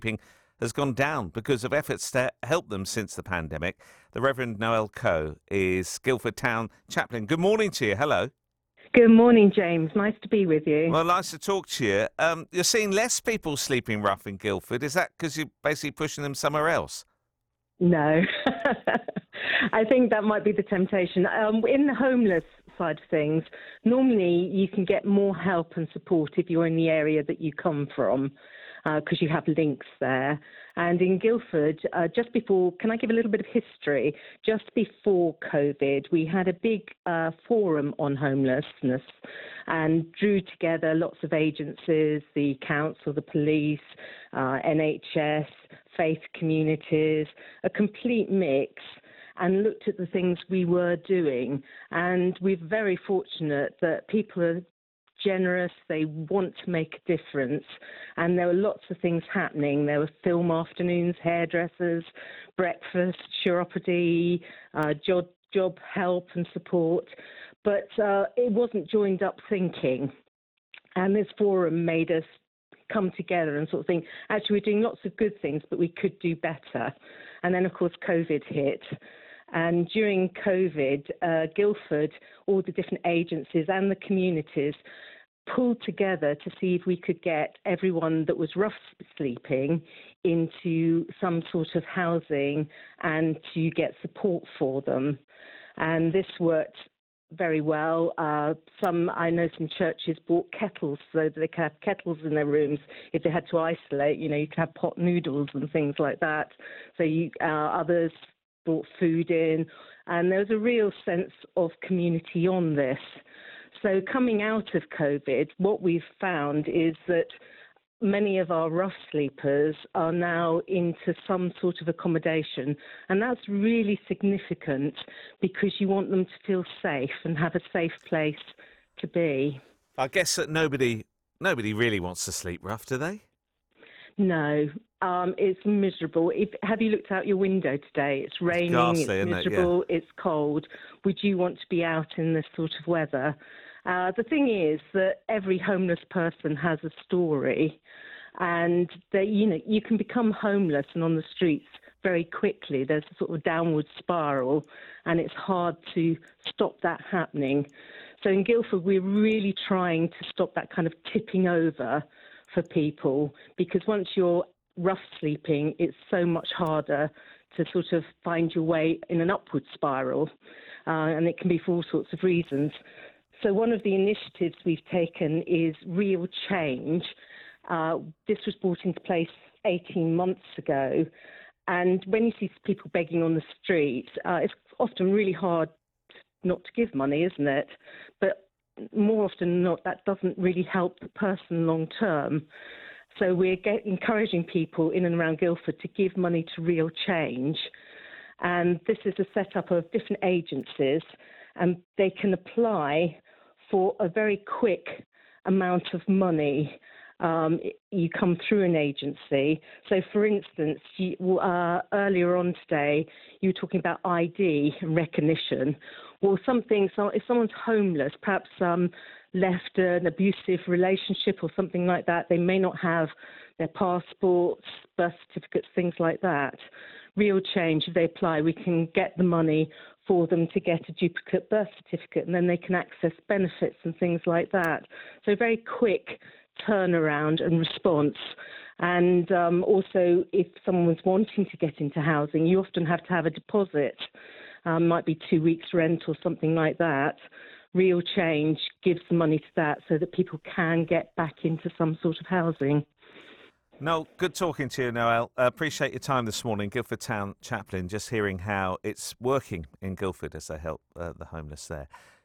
sleeping has gone down because of efforts to help them since the pandemic. The Reverend Noel Coe is Guildford Town chaplain. Good morning to you. Hello. Good morning, James. Nice to be with you. Well, nice to talk to you. You're seeing less people sleeping rough in Guildford. Is that because you're basically pushing them somewhere else? No. I think that might be the temptation. In the homeless side of things, normally you can get more help and support if you're in the area that you come from, because you have links there. And in Guildford, just before, can I give a little bit of history? Just before COVID, we had a big forum on homelessness and drew together lots of agencies, the council, the police, NHS, faith communities, a complete mix, and looked at the things we were doing. And we're very fortunate that people are generous, they want to make a difference, and there were lots of things happening. There were film afternoons, hairdressers, breakfast, chiropody, job help and support, but it wasn't joined up thinking. And this forum made us come together and sort of think, actually, we're doing lots of good things, but we could do better. And then, of course, COVID hit. And during COVID, Guildford, all the different agencies and the communities pulled together to see if we could get everyone that was rough sleeping into some sort of housing and to get support for them. And this worked very well. I know some churches bought kettles so that they could have kettles in their rooms if they had to isolate. You could have pot noodles and things like that. So others brought food in, and there was a real sense of community on this. So coming out of COVID, what we've found is that many of our rough sleepers are now into some sort of accommodation, and that's really significant because you want them to feel safe and have a safe place to be. I guess that nobody really wants to sleep rough, do they? No, it's miserable. Have you looked out your window today? It's raining, ghastly, it's miserable, It's cold. Would you want to be out in this sort of weather? The thing is that every homeless person has a story, and you can become homeless and on the streets very quickly. There's a sort of downward spiral, and it's hard to stop that happening. So in Guildford, we're really trying to stop that kind of tipping over for people, because once you're rough sleeping, it's so much harder to sort of find your way in an upward spiral, and it can be for all sorts of reasons. So one of the initiatives we've taken is Real Change. This was brought into place 18 months ago, and when you see people begging on the street, it's often really hard not to give money, isn't it? But more often than not, that doesn't really help the person long term. So we're encouraging people in and around Guildford to give money to Real Change. And this is a setup of different agencies, and they can apply for a very quick amount of money. You come through an agency. So, for instance, earlier on today, you were talking about ID and recognition. Well, if someone's homeless, perhaps left an abusive relationship or something like that, they may not have their passports, birth certificates, things like that. Real Change, if they apply, we can get the money for them to get a duplicate birth certificate, and then they can access benefits and things like that. So very quick turnaround and response. And also, if someone's wanting to get into housing, you often have to have a deposit. Might be 2 weeks' rent or something like that. Real Change gives the money to that so that people can get back into some sort of housing. Noel, good talking to you, Noel. Appreciate your time this morning. Guildford Town chaplain, just hearing how it's working in Guildford as they help the homeless there.